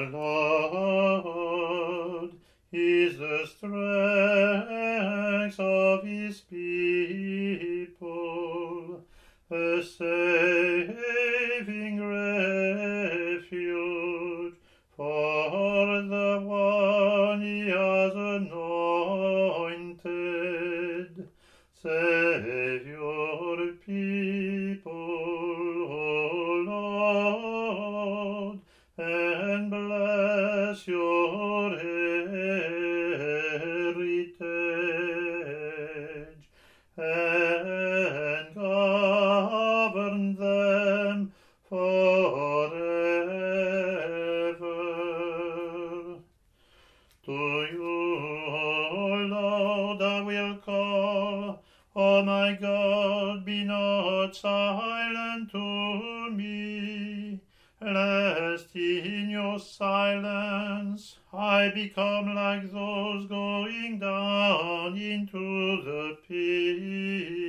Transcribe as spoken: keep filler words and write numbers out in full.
Lord is the strength of his people, a saving refuge for the one he has anointed. Save your people, O Lord, and bless your heritage, and govern them forever. To you, O Lord, I will call. O my God, be not silent to me, lest in your silence I become like those going down into the pit.